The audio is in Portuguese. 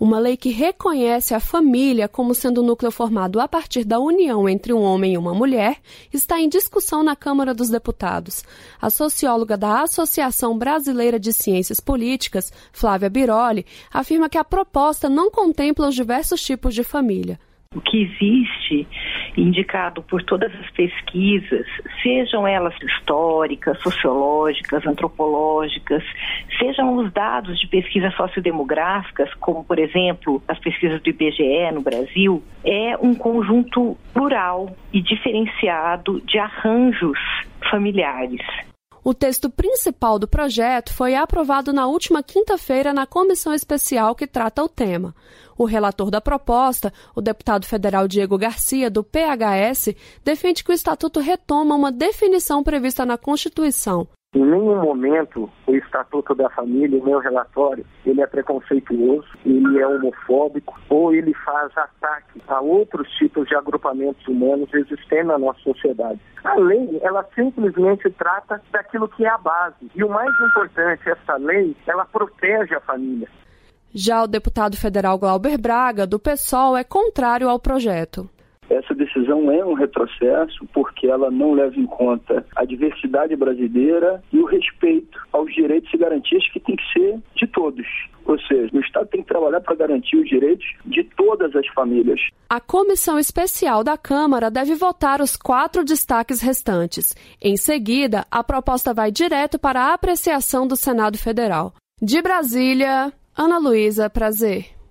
Uma lei que reconhece a família como sendo um núcleo formado a partir da união entre um homem e uma mulher está em discussão na Câmara dos Deputados. A socióloga da Associação Brasileira de Ciências Políticas, Flávia Biroli, afirma que a proposta não contempla os diversos tipos de família. O que existe, indicado por todas as pesquisas, sejam elas históricas, sociológicas, antropológicas, sejam os dados de pesquisas sociodemográficas, como, por exemplo, as pesquisas do IBGE no Brasil, é um conjunto plural e diferenciado de arranjos familiares. O texto principal do projeto foi aprovado na última quinta-feira na comissão especial que trata o tema. O relator da proposta, o deputado federal Diego Garcia, do PHS, defende que o Estatuto retoma uma definição prevista na Constituição. Em nenhum momento o Estatuto da Família, o meu relatório, ele é preconceituoso, ele é homofóbico ou ele faz ataque a outros tipos de agrupamentos humanos existentes na nossa sociedade. A lei, ela simplesmente trata daquilo que é a base. E o mais importante, essa lei, ela protege a família. Já o deputado federal Glauber Braga, do PSOL, é contrário ao projeto. Essa decisão é um retrocesso porque ela não leva em conta a diversidade brasileira e o respeito aos direitos e garantias que tem que ser de todos. Ou seja, o Estado tem que trabalhar para garantir os direitos de todas as famílias. A comissão especial da Câmara deve votar os 4 destaques restantes. Em seguida, a proposta vai direto para a apreciação do Senado Federal. De Brasília, Ana Luísa Prazer.